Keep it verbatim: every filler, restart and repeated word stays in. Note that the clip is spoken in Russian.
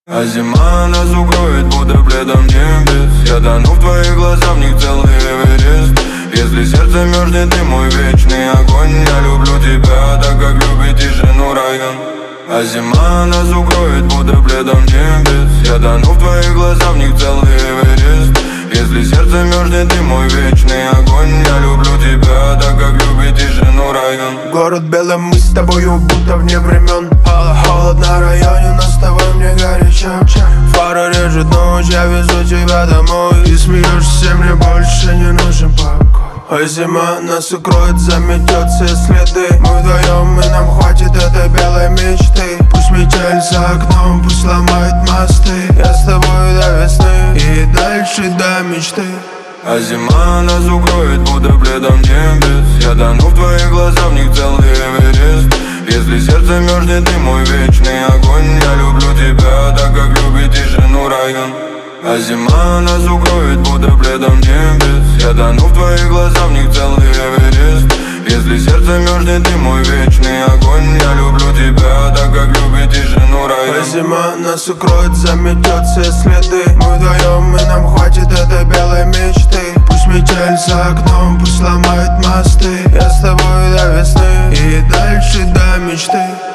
А зима нас укроет будто пледом небес. Я тону в твоих глазах, в них целый Эверест. Если сердце мерзнет, ты мой вечный огонь. Я люблю тебя так, как любит тишину район. А зима нас укроет будто пледом небес. Я тону в твоих глазах, в них целый Эверест. Если сердце мерзнет, ты мой вечный огонь. Я люблю тебя так, как любит тишину район. Город белый, мы с тобою будто вне времен. Холод на районе, но с тобой мне горячо. Фара режет ночь, я везу тебя домой. И смеешься, мне больше не нужен покой. А зима нас укроет, заметет все следы. Мы вдвоем, и нам хватит этой белой мечты. Пусть метель за окном, пусть ломает мосты. Я с тобой до весны и дальше до мечты. А зима нас укроет будто пледом небес. Я тону в твоих глазах, в них целый Эверест. Если сердце мерзнет, ты мой вечный огонь. Я люблю тебя так, как любит тишину район. А зима нас укроет будто пледом небес. Я тону в твоих глазах, в них целый Эверест. Если сердце мерзнет, ты мой вечный огонь. Я люблю тебя так, как любит тишину район. А зима нас укроет, заметет все следы. Мы вдвоем, и нам хватит этой белой мечты. Пусть метель за окном, пусть ломает мосты. Я с тобой до весны и дальше до мечты.